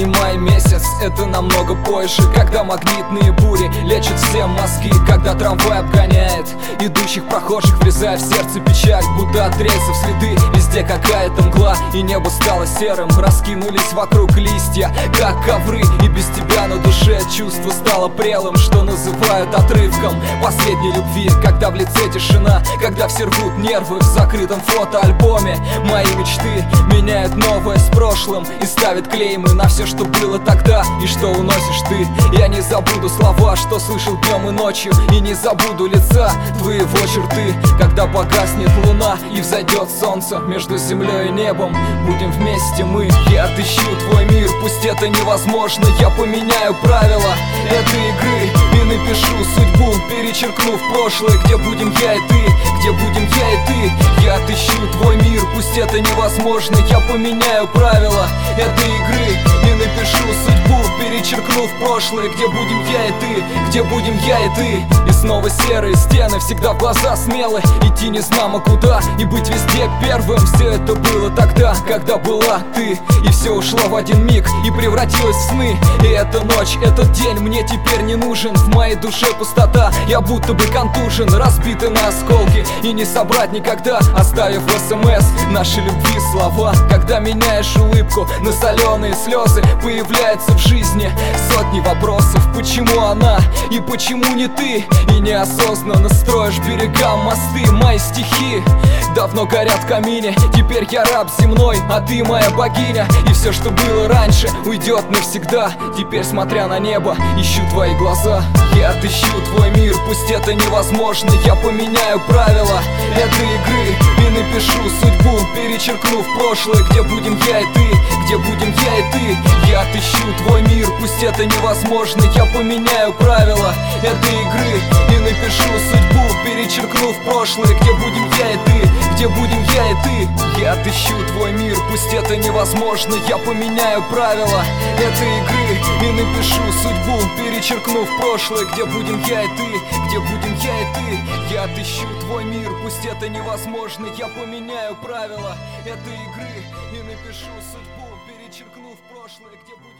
не май месяц, это намного позже, когда магнитные бури лечат всем мозги, когда трамвай обгоняет идущих прохожих, врезая в сердце печаль, будто от рельсов следы. Везде какая-то мгла, и небо стало серым, раскинулись вокруг листья, как ковры. И без тебя на душе чувство стало прелым, что называют отрывком последней любви. Когда в лице тишина, когда все рвут нервы в закрытом фотоальбоме. Мои мечты меняют новое с прошлым и ставят клеймы на все, что было тогда и что уносишь ты. Я не забуду слова, что слышал днем и ночью, и не забуду лица твоего черты. Когда погаснет луна и взойдет солнце между землей и небом, будем вместе мы. Я отыщу твой мир, пусть это невозможно. Я поменяю правила этой игры и напишу судьбу, перечеркнув прошлое. Где будем я и ты, где будем я и ты. Я отыщу твой мир, пусть это невозможно. Я поменяю правила этой игры и напишу судьбу, перечеркнув прошлое. Где будем я и ты, где будем я и ты. И снова серые стены, всегда в глаза смелы, идти не знамо куда и быть везде первым. Все это было тогда, когда была ты, и все ушло в один миг и превратилось в сны. И эта ночь, этот день мне теперь не нужен. В моей душе пустота, я будто бы контужен, разбитый на осколки и не собрать никогда, оставив в СМС наши любви слова. Когда меняешь улыбку на соленые слезы, появляется в жизни сотни вопросов. Почему она и почему не ты? И неосознанно строишь берегам мосты. Мои стихи давно горят в камине, теперь я раб земной, а ты моя богиня. И все, что было раньше, уйдет навсегда. Теперь, смотря на небо, ищу твои глаза. Я отыщу твой мир, пусть это невозможно. Я поменяю правила этой игры и напишу судьбу, перечеркнув прошлое. Где будем я и ты, где будем я и ты. Я отыщу твой мир, пусть это невозможно. Я поменяю правила этой игры и напишу судьбу, перечеркнув прошлое. Где будем я и ты, где будем я и ты. Я отыщу твой мир, пусть это невозможно. Я поменяю правила этой игры и напишу судьбу, перечеркнув прошлое. Где будем я и ты, где будем я и ты. Я отыщу твой мир, пусть это невозможно. Я поменяю правила этой игры и напишу судьбу, перечеркнув прошлое. Где будем